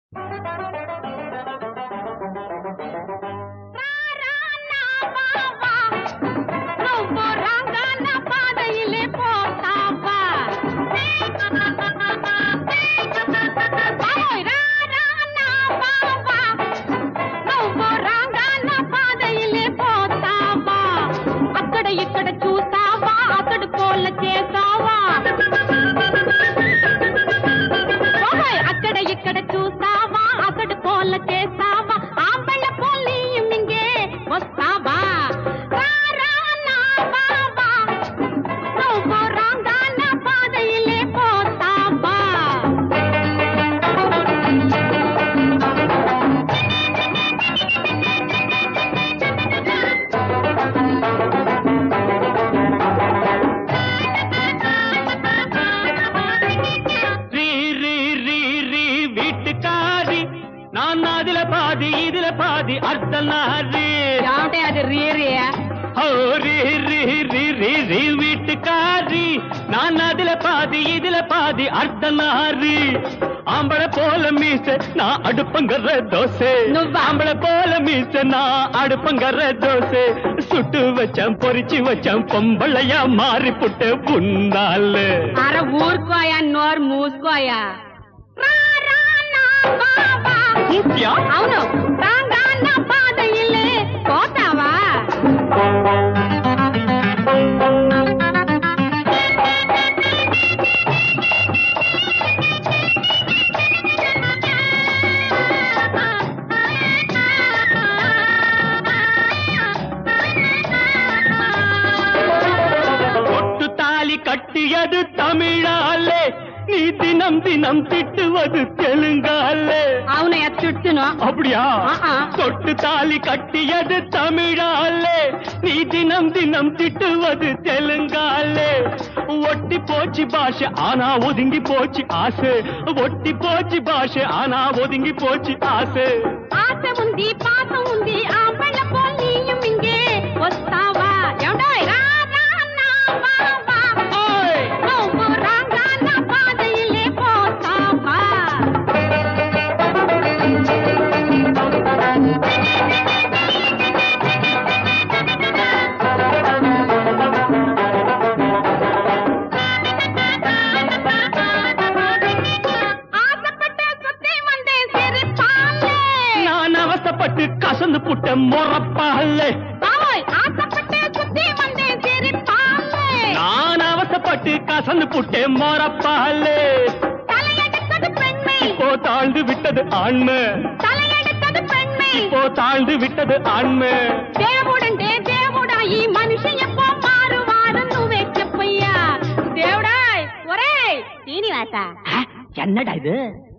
வீட்டுக்காரி நான் அதுல பாதி இதுல பாதி அர்த்தநாரி ஆம்பளை போல மீச நான் அடுப்பங்கற தோசை ஆம்பளை போல மீச நான் அடுப்பங்கற தோசை சுட்டு வச்சேன் பொரிச்சு வச்சேன் பொம்பளையா மாறி புட்டு புண்ணால அர ஊர்க்கோயா நோர் மூஸ்கோயா అవును రాంగాన పాదయిలే పోతావా ஒட்டு தாலி கட்டியது தமிழாலே நீ தினம் தினம் திட்டுவது தெலுங்காலே అవునయ్య తిట్టును அப்படியா தொட்டு தாலி கட்டியது தமிழாலே நீ தினம் தினம் திட்டுவது தெலுங்காலே ஒட்டி போச்சு பாஷை ஆனா ஒதுங்கி போச்சு ஆசை ஒட்டி போச்சு பாஷை ஆனா ஒதுங்கி போச்சு ஆசை ఆశ ఉంది పాత ఉంది ఆ పళ్ళ పోలీయం ఇంగే వస్తావా ఎవడోయ్ రా రా నా బావా ఓయ్ నువ్వు రాంగాన పాదయిలే పోతావా பட்டு கசந்து புட்ட முறப்பாலே நான் அவசப்பட்டு கசந்து புட்டே முறப்பாலே இப்போ தாழ்ந்து விட்டது ஆண்மை இப்போ தாழ்ந்து விட்டது ஆண்மை దేవుడంటే దేవుడా ఈ మనిషి ఎప్పో మారువారు నువ్వే చెప్పయ్యా దేవుడా ఒరేయ్ శ్రీనివాస என்னடா இது